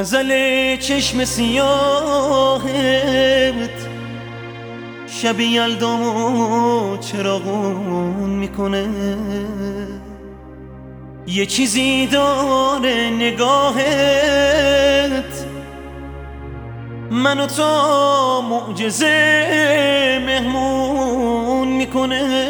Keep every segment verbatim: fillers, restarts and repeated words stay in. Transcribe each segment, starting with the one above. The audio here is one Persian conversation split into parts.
غزل چشم سیاهت شب یلدامو چراغون میکنه، یه چیزی داره نگاهت منو تا معجزه مهمون میکنه.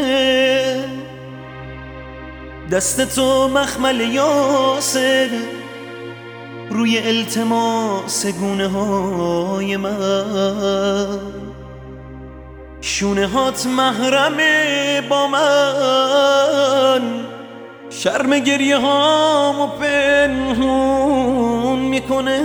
دست تو مخمل یاسه روی التماس گونه های من، شونه هات محرمه با من، شرم گریه هامو پنهون میکنه.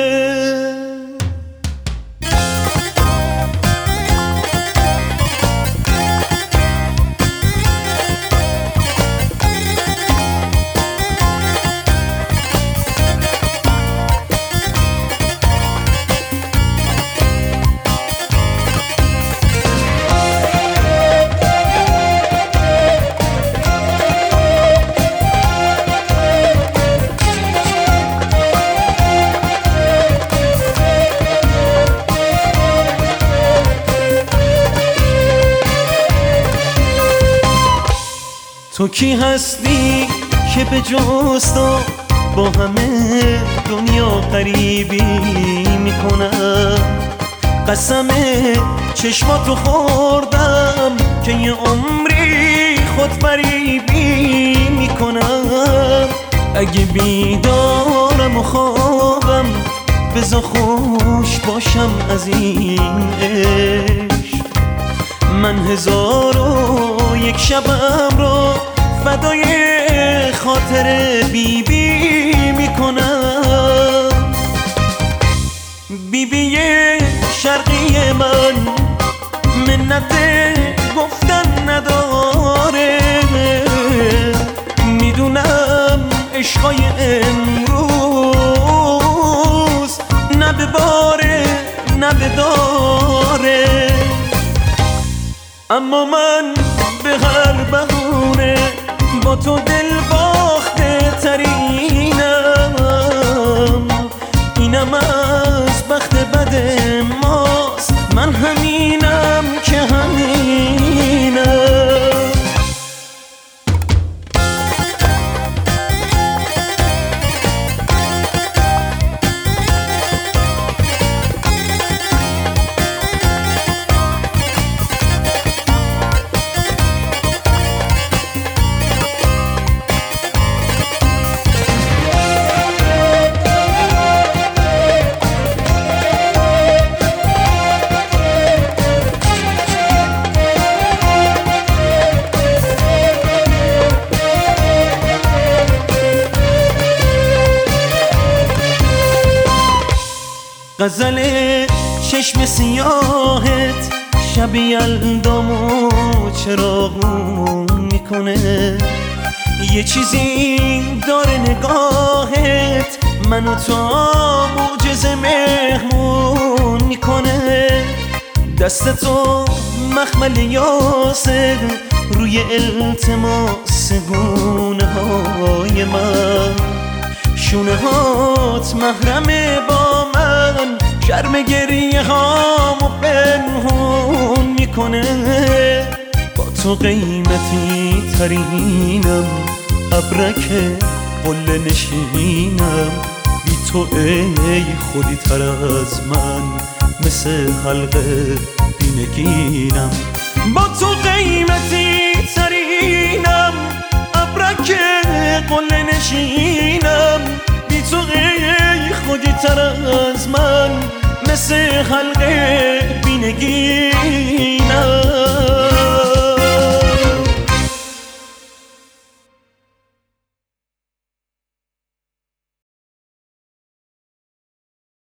تو کی هستی که به جز تو با همه دنیا غریبی میکنم؟ قسم چشماتو خوردم که یه عمری خود فریبی میکنم. اگه بیدارم و خوابم بذار خوش باشم از این عشق، من هزار و یک شبم رو فدای خاطر بی بی میکنم. بی بی شرقی من منت گفتن نداره، میدونم عشقای امروز نه به باره نه به داره، اما من به هر بهونه با تو دل باخته ترینم. اینم از بخت بد ماست، من همینم که همینم. غزل چشم سیاهت شب یلدامو چراغون میکنه، یه چیزی داره نگاهت منو تا معجزه مهمون میکنه. دست تو مخمل یاسه روی التماس گونه های من، شونه هات محرمه با من، شرم گریه هامو پنهون میکنه. با تو قیمتی ترینم، ابرک قله نشینم، بی تو ای خودی تر از من مثل حلقه بینگینم. با تو قیمتی ترینم، ابرک قله نشینم، بی تو ای خودی تر از من مثل حلقه بینگی.